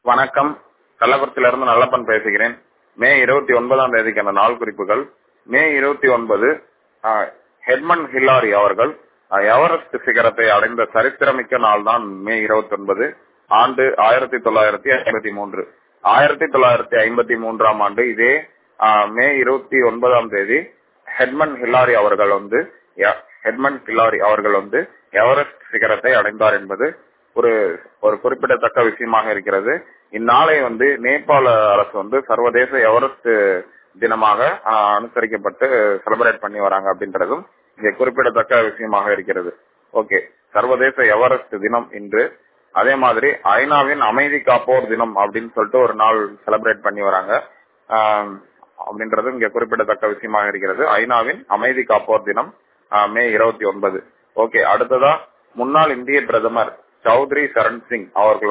வணக்கம். கள்ளக்குறிச்சியிலிருந்து நல்லப்பன் பேசுகிறேன். மே 29ஆம் தேதிக்கான நாள் குறிப்புகள். மே 29 ஹெட்மன் ஹில்லாரி அவர்கள் எவரெஸ்ட் சிகரத்தை அடைந்த சரித்திரமிக்க நாள் தான் மே 29. ஆண்டு 1953. 1953ஆம் ஆண்டு இதே மே 29ஆம் தேதி ஹெட்மன் ஹில்லாரி அவர்கள் வந்து எவரெஸ்ட் சிகரத்தை அடைந்தார் என்பது ஒரு குறிப்பிடத்தக்க விஷயமாக இருக்கிறது. இந்நாளை வந்து நேபாள அரசு வந்து சர்வதேச எவரெஸ்ட் தினமாக அனுசரிக்கப்பட்டு செலிப்ரேட் பண்ணி வராங்க அப்படின்றதும் இங்க குறிப்பிடத்தக்க விஷயமாக இருக்கிறது. ஓகே, சர்வதேச எவரெஸ்ட் தினம் இன்று. அதே மாதிரி ஐநாவின் அமைதி காப்போர் தினம் அப்படின்னு சொல்லிட்டு ஒரு நாள் செலிப்ரேட் பண்ணி வராங்க அப்படின்றது இங்க குறிப்பிடத்தக்க விஷயமாக இருக்கிறது. ஐநாவின் அமைதி காப்போர் தினம் மே 29. ஓகே, அடுத்ததா முன்னாள் இந்திய பிரதமர் சௌத்ரி சரண் சிங்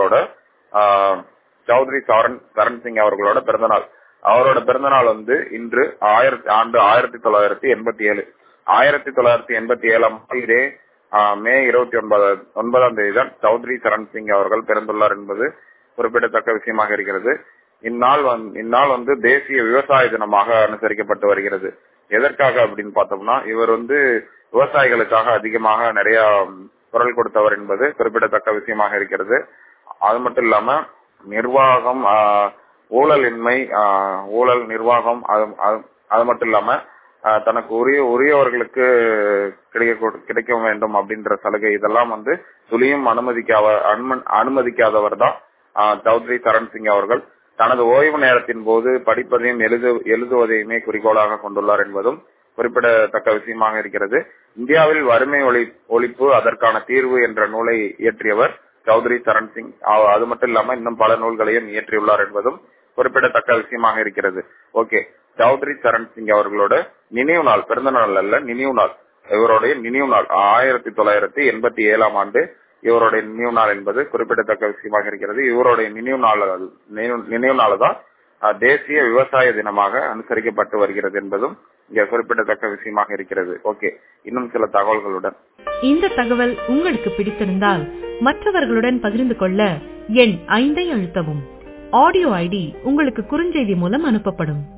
அவர்களோட பிறந்தநாள். அவரோட பிறந்தநாள் வந்து இன்று ஆண்டு 1987. 1987ஆம் இதே மே 29ஆம் தேதி தான் சௌத்ரி சரண் சிங் அவர்கள் பிறந்துள்ளார் என்பது குறிப்பிடத்தக்க விஷயமாக இருக்கிறது. இந்நாள் வந்து தேசிய விவசாய தினமாக அனுசரிக்கப்பட்டு வருகிறது. எதற்காக அப்படின்னு பார்த்தோம்னா, இவர் வந்து விவசாயிகளுக்காக அதிகமாக நிறைய குரல் கொடுத்தவர் என்பது குறிப்பிடத்தக்க விஷயமாக இருக்கிறது. அது மட்டும் இல்லாம நிர்வாகம், ஊழல் நிர்வாகம், அது மட்டும் இல்லாம தனக்கு உரியவர்களுக்கு கிடைக்க வேண்டும் அப்படின்ற சலுகை இதெல்லாம் வந்து துளியும் அனுமதிக்காதவர் தான் சௌத்ரி சரண் சிங் அவர்கள். தனது ஓய்வு நேரத்தின் போது படிப்பதையும் எழுதுவதையுமே குறிக்கோளாக கொண்டுள்ளார் என்பதும் குறிப்பிடத்தக்க விஷயமாக இருக்கிறது. இந்தியாவில் வறுமை ஒழிப்பு அதற்கான தீர்வு என்ற நூலை இயற்றியவர் சௌத்ரி சரண் சிங். அது மட்டும் இல்லாம இன்னும் பல நூல்களையும் இயற்றியுள்ளார் என்பதும் குறிப்பிடத்தக்க விஷயமாக இருக்கிறது. ஓகே, சௌத்ரி சரண் சிங் அவர்களோட நினைவு நாள், பிறந்த நாள் அல்ல, நினைவு நாள். இவருடைய நினைவு நாள் 1987ஆம் ஆண்டு இவருடைய நினைவு நாள் என்பது குறிப்பிடத்தக்க விஷயமாக இருக்கிறது. இவருடைய நினைவு நாள் தான் தேசிய விவசாய தினமாக அனுசரிக்கப்பட்டு வருகிறது என்பதும் இங்க குறிப்பிடத்தக்க விஷயமாக இருக்கிறது. ஓகே, இன்னும் சில தகவல்களுடன் இந்த தகவல் உங்களுக்கு பிடித்திருந்தால் மற்றவர்களுடன் பகிர்ந்து கொள்ள எண் 5 அழுத்தவும். ஆடியோ ஐடி உங்களுக்கு குறுஞ்செய்தி மூலம் அனுப்பப்படும்.